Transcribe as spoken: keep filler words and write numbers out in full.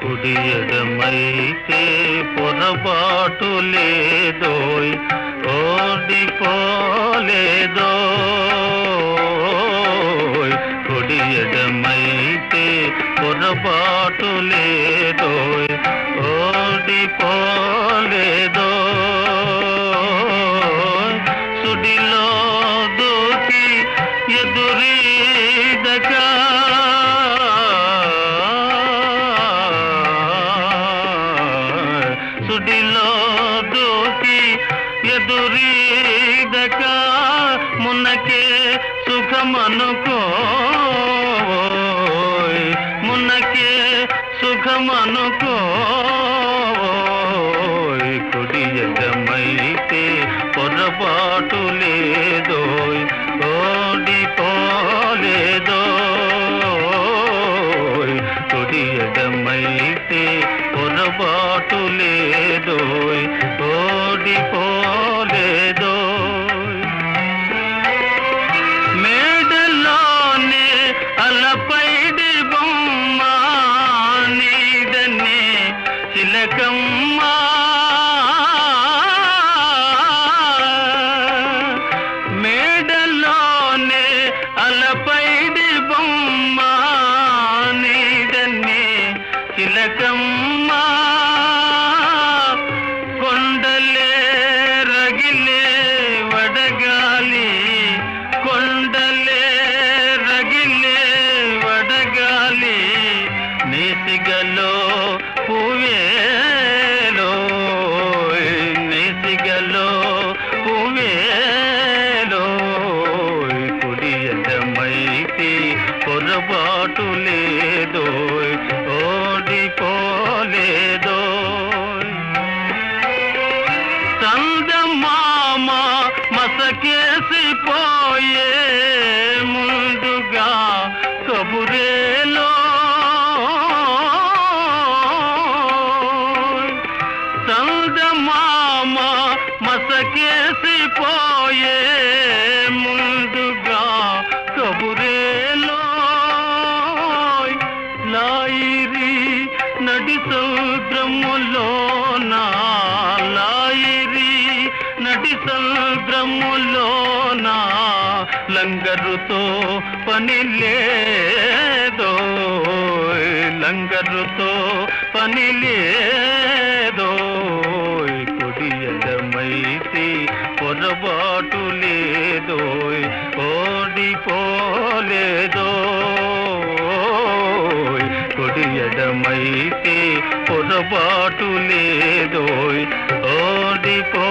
కుడి ఎడమైతే పొరపాటు లేదోయ్, ఓడిపోలేదోయ్. కుడి ఎడమైతే పొరపాటు లేదోయ్, ఓడిపోలేదోయ్. సుడిలో దూకి ఎదురీదగా సుడిలో దూకి ఎదురీదక మున్నకే సుఖమనుకోయ్, మున్నకే సుఖమనుకోయ్. కుడి ఎడమైతే పొరపాటు లేదోయ్, ఓడిపోలేదోయ్. కుడి ఎడమైతే పొరపాటు లేదోయ్, ఓడిపోలేదోయ్. మేడలోనే అలపైడి బొమ్మ నీడనే చిలకమ్మ, మేడలోనే అలపైడి బొమ్మ నీడనే చిలకమ్మ. కొండలే రగిలే వడగాలి, కొండలే రగిలే వడగాలి, నేసిగలో పువ్వేలో, నేసిగలో పువ్వేలో. కుడి ఎడమైతే పొరపాటు లేదోయ్, ఓడిపోలేదోయ్. చందమామ మసకేసిపోయే ముందుగా కబురేలో, చందమామ మసకేసిపోయే ముందుగా కబురేలో. లాయిరి నడి సముద్రములోన, లాయిరి నడి సముద్రములోన లంగరుతో పని లేదోయ్, లంగరుతో పని లేదోయ్. కుడి ఎడమైతే పొరపాటు లేదోయ్, ఓడిపోలేదోయ్. కుడి ఎడమైతే పొరపాటు లేదోయ్, ఓడిపో